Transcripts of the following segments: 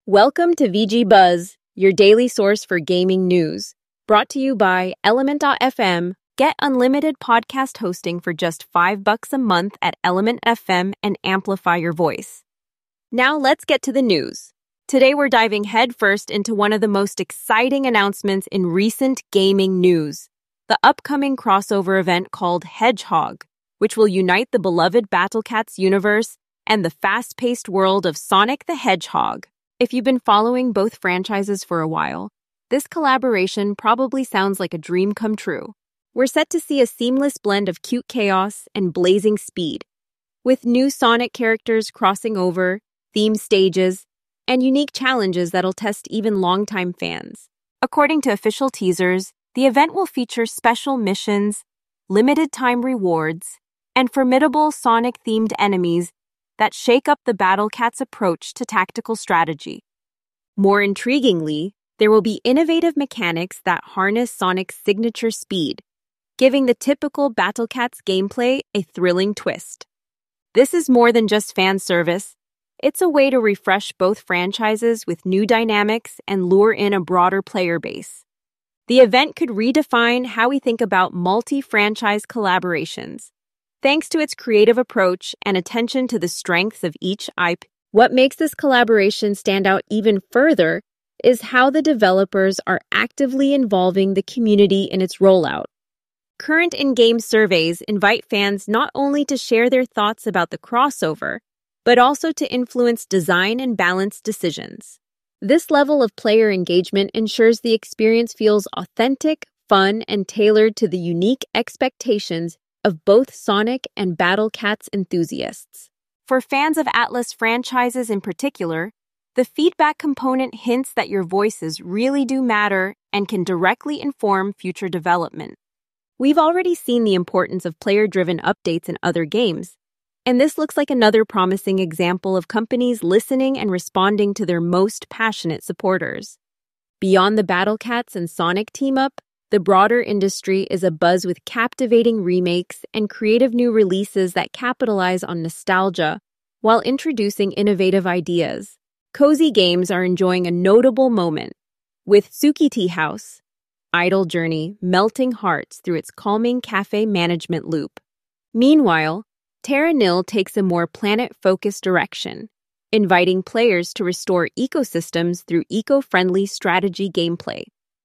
Welcome to VG Buzz, your daily source for gaming news. Brought to you by Element.fm. Get unlimited podcast hosting for just $5 a month at Element FM and amplify your voice. Now let's get to the news. Today we're diving headfirst into one of the most exciting announcements in recent gaming news, the upcoming crossover event called Hedgehog, which will unite the beloved Battle Cats universe and the fast-paced world of Sonic the Hedgehog. If you've been following both franchises for a while, this collaboration probably sounds like a dream come true. We're set to see a seamless blend of cute chaos and blazing speed, with new Sonic characters crossing over, themed stages, and unique challenges that'll test even longtime fans. According to official teasers, the event will feature special missions, limited-time rewards, and formidable Sonic-themed enemies that shake up the Battle Cats' approach to tactical strategy. More intriguingly, there will be innovative mechanics that harness Sonic's signature speed, giving the typical Battle Cats gameplay a thrilling twist. This is more than just fan service. It's a way to refresh both franchises with new dynamics and lure in a broader player base. The event could redefine how we think about multi-franchise collaborations, thanks to its creative approach and attention to the strengths of each IP. What makes this collaboration stand out even further is how the developers are actively involving the community in its rollout. Current in-game surveys invite fans not only to share their thoughts about the crossover, but also to influence design and balance decisions. This level of player engagement ensures the experience feels authentic, fun, and tailored to the unique expectations of both Sonic and Battle Cats enthusiasts. For fans of Atlus franchises in particular, the feedback component hints that your voices really do matter and can directly inform future development. We've already seen the importance of player-driven updates in other games, and this looks like another promising example of companies listening and responding to their most passionate supporters. Beyond the Battle Cats and Sonic team-up, the broader industry is abuzz with captivating remakes and creative new releases that capitalize on nostalgia while introducing innovative ideas. Cozy games are enjoying a notable moment, with Suki Tea House, Idle Journey melting hearts through its calming cafe management loop. Meanwhile, Terra Nil takes a more planet-focused direction, inviting players to restore ecosystems through eco-friendly strategy gameplay.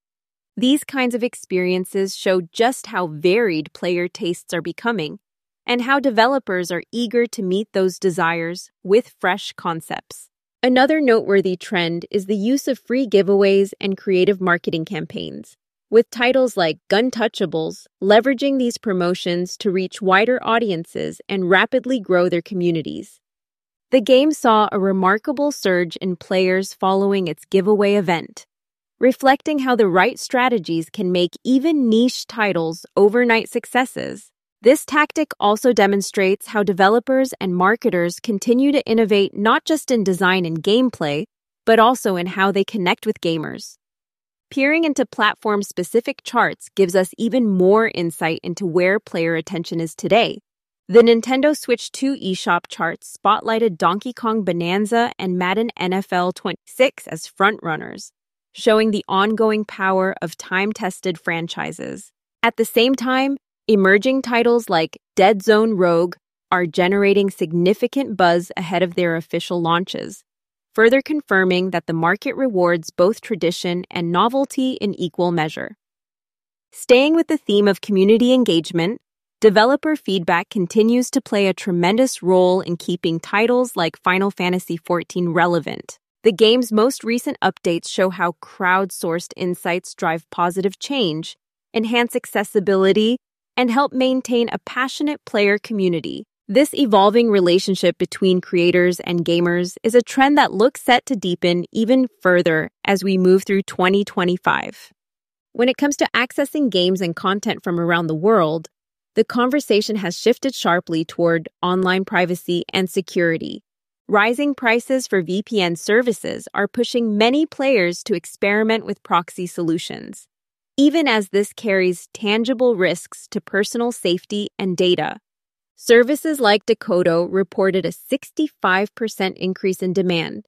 These kinds of experiences show just how varied player tastes are becoming and how developers are eager to meet those desires with fresh concepts. Another noteworthy trend is the use of free giveaways and creative marketing campaigns, with titles like Guntouchables leveraging these promotions to reach wider audiences and rapidly grow their communities. The game saw a remarkable surge in players following its giveaway event, reflecting how the right strategies can make even niche titles overnight successes. This tactic also demonstrates how developers and marketers continue to innovate not just in design and gameplay, but also in how they connect with gamers. Peering into platform-specific charts gives us even more insight into where player attention is today. The Nintendo Switch 2 eShop charts spotlighted Donkey Kong Bonanza and Madden NFL 26 as frontrunners, showing the ongoing power of time-tested franchises. At the same time, emerging titles like Dead Zone Rogue are generating significant buzz ahead of their official launches, further confirming that the market rewards both tradition and novelty in equal measure. Staying with the theme of community engagement, developer feedback continues to play a tremendous role in keeping titles like Final Fantasy XIV relevant. The game's most recent updates show how crowdsourced insights drive positive change, enhance accessibility, and help maintain a passionate player community. This evolving relationship between creators and gamers is a trend that looks set to deepen even further as we move through 2025. When it comes to accessing games and content from around the world, the conversation has shifted sharply toward online privacy and security. Rising prices for VPN services are pushing many players to experiment with proxy solutions, even as this carries tangible risks to personal safety and data. Services like Decodo reported a 65% increase in demand,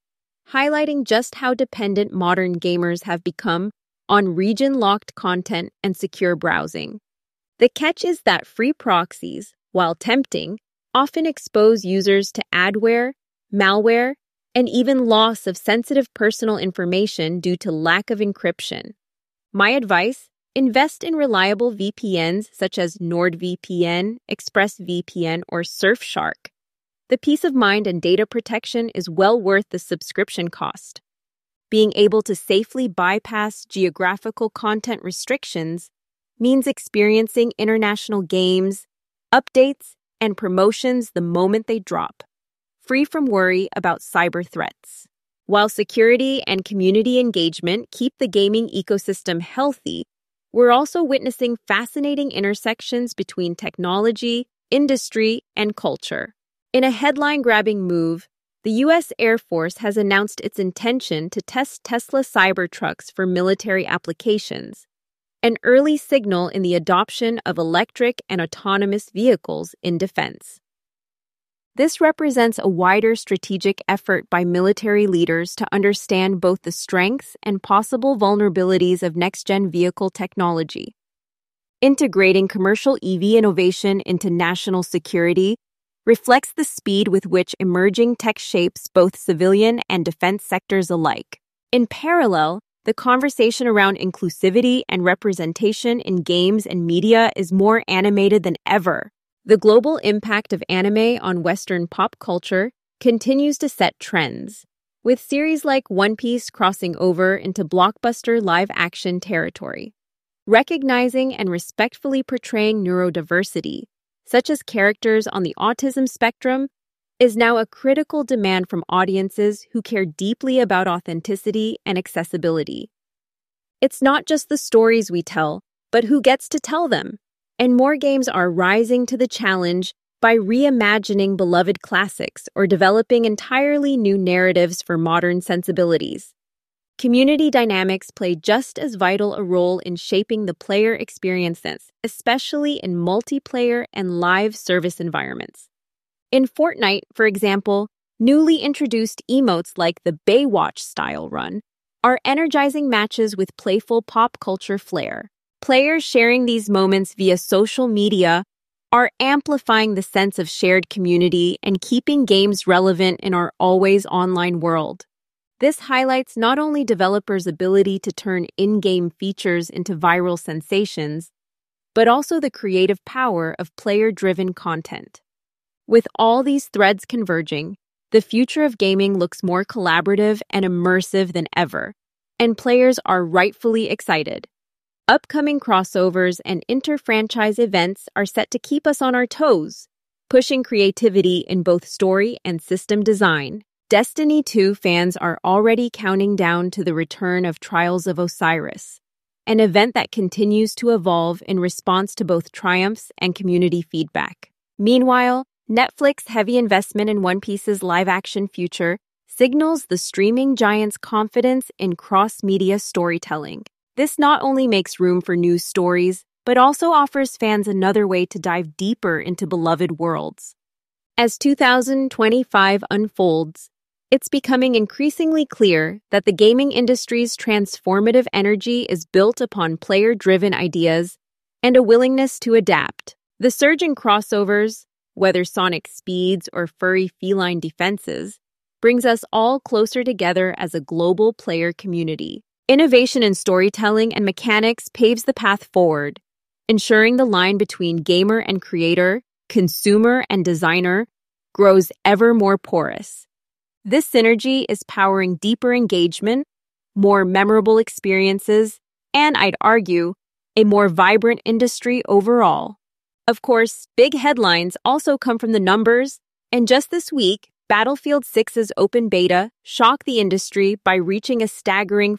highlighting just how dependent modern gamers have become on region-locked content and secure browsing. The catch is that free proxies, while tempting, often expose users to adware, malware, and even loss of sensitive personal information due to lack of encryption. My advice: invest in reliable VPNs such as NordVPN, ExpressVPN, or Surfshark. The peace of mind and data protection is well worth the subscription cost. Being able to safely bypass geographical content restrictions means experiencing international games, updates, and promotions the moment they drop, free from worry about cyber threats. While security and community engagement keep the gaming ecosystem healthy, we're also witnessing fascinating intersections between technology, industry, and culture. In a headline-grabbing move, the U.S. Air Force has announced its intention to test Tesla Cybertrucks for military applications, an early signal in the adoption of electric and autonomous vehicles in defense. This represents a wider strategic effort by military leaders to understand both the strengths and possible vulnerabilities of next-gen vehicle technology. Integrating commercial EV innovation into national security reflects the speed with which emerging tech shapes both civilian and defense sectors alike. In parallel, the conversation around inclusivity and representation in games and media is more animated than ever. The global impact of anime on Western pop culture continues to set trends, with series like One Piece crossing over into blockbuster live-action territory. Recognizing and respectfully portraying neurodiversity, such as characters on the autism spectrum, is now a critical demand from audiences who care deeply about authenticity and accessibility. It's not just the stories we tell, but who gets to tell them. And more games are rising to the challenge by reimagining beloved classics or developing entirely new narratives for modern sensibilities. Community dynamics play just as vital a role in shaping the player experiences, especially in multiplayer and live service environments. In Fortnite, for example, newly introduced emotes like the Baywatch-style run are energizing matches with playful pop culture flair. Players sharing these moments via social media are amplifying the sense of shared community and keeping games relevant in our always online world. This highlights not only developers' ability to turn in-game features into viral sensations, but also the creative power of player-driven content. With all these threads converging, the future of gaming looks more collaborative and immersive than ever, and players are rightfully excited. Upcoming crossovers and inter-franchise events are set to keep us on our toes, pushing creativity in both story and system design. Destiny 2 fans are already counting down to the return of Trials of Osiris, an event that continues to evolve in response to both triumphs and community feedback. Meanwhile, Netflix's heavy investment in One Piece's live-action future signals the streaming giant's confidence in cross-media storytelling. This not only makes room for new stories, but also offers fans another way to dive deeper into beloved worlds. As 2025 unfolds, it's becoming increasingly clear that the gaming industry's transformative energy is built upon player-driven ideas and a willingness to adapt. The surge in crossovers, whether sonic speeds or furry feline defenses, brings us all closer together as a global player community. Innovation in storytelling and mechanics paves the path forward, ensuring the line between gamer and creator, consumer and designer, grows ever more porous. This synergy is powering deeper engagement, more memorable experiences, and I'd argue, a more vibrant industry overall. Of course, big headlines also come from the numbers, and just this week, Battlefield 6's open beta shocked the industry by reaching a staggering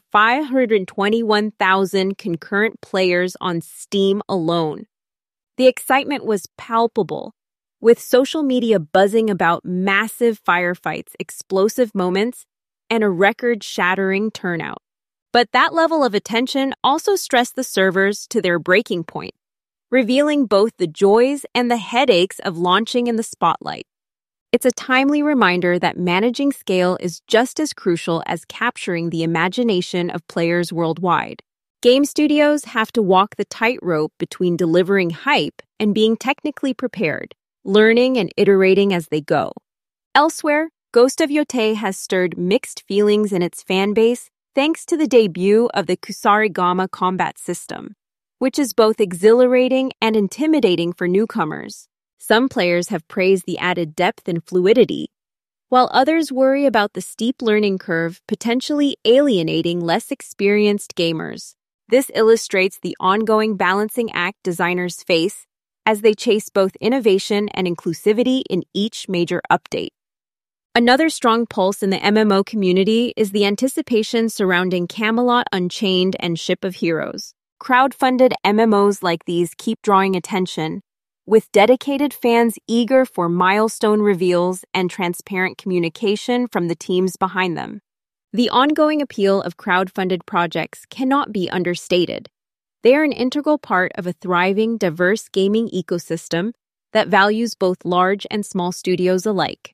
521,000 concurrent players on Steam alone. The excitement was palpable, with social media buzzing about massive firefights, explosive moments, and a record-shattering turnout. But that level of attention also stressed the servers to their breaking point, revealing both the joys and the headaches of launching in the spotlight. It's a timely reminder that managing scale is just as crucial as capturing the imagination of players worldwide. Game studios have to walk the tightrope between delivering hype and being technically prepared, learning and iterating as they go. Elsewhere, Ghost of Yotei has stirred mixed feelings in its fanbase thanks to the debut of the Kusarigama combat system, which is both exhilarating and intimidating for newcomers. Some players have praised the added depth and fluidity, while others worry about the steep learning curve potentially alienating less experienced gamers. This illustrates the ongoing balancing act designers face as they chase both innovation and inclusivity in each major update. Another strong pulse in the MMO community is the anticipation surrounding Camelot Unchained and Ship of Heroes. Crowd-funded MMOs like these keep drawing attention, with dedicated fans eager for milestone reveals and transparent communication from the teams behind them. The ongoing appeal of crowd-funded projects cannot be understated. They are an integral part of a thriving, diverse gaming ecosystem that values both large and small studios alike.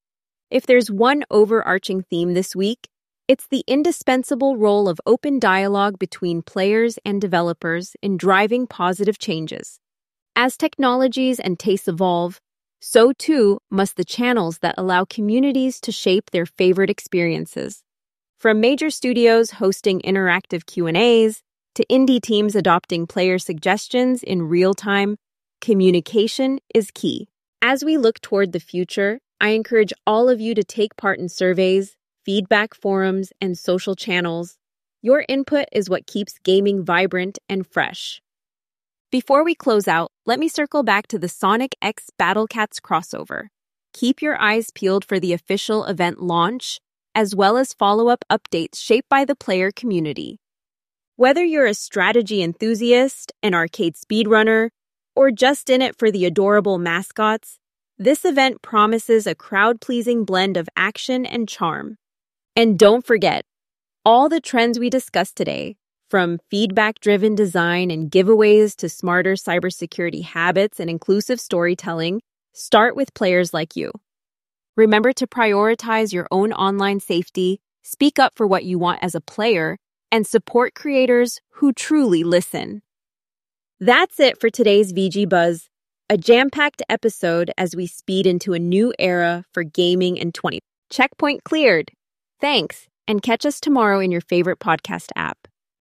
If there's one overarching theme this week, it's the indispensable role of open dialogue between players and developers in driving positive changes. As technologies and tastes evolve, so too must the channels that allow communities to shape their favorite experiences. From major studios hosting interactive Q&As to indie teams adopting player suggestions in real time, communication is key. As we look toward the future, I encourage all of you to take part in surveys, feedback forums, and social channels. Your input is what keeps gaming vibrant and fresh. Before we close out, let me circle back to the Sonic X Battle Cats crossover. Keep your eyes peeled for the official event launch, as well as follow-up updates shaped by the player community. Whether you're a strategy enthusiast, an arcade speedrunner, or just in it for the adorable mascots, this event promises a crowd-pleasing blend of action and charm. And don't forget, all the trends we discussed today, from feedback-driven design and giveaways to smarter cybersecurity habits and inclusive storytelling, start with players like you. Remember to prioritize your own online safety, speak up for what you want as a player, and support creators who truly listen. That's it for today's VG Buzz, a jam-packed episode as we speed into a new era for gaming in 2020. Checkpoint cleared. Thanks, and catch us tomorrow in your favorite podcast app.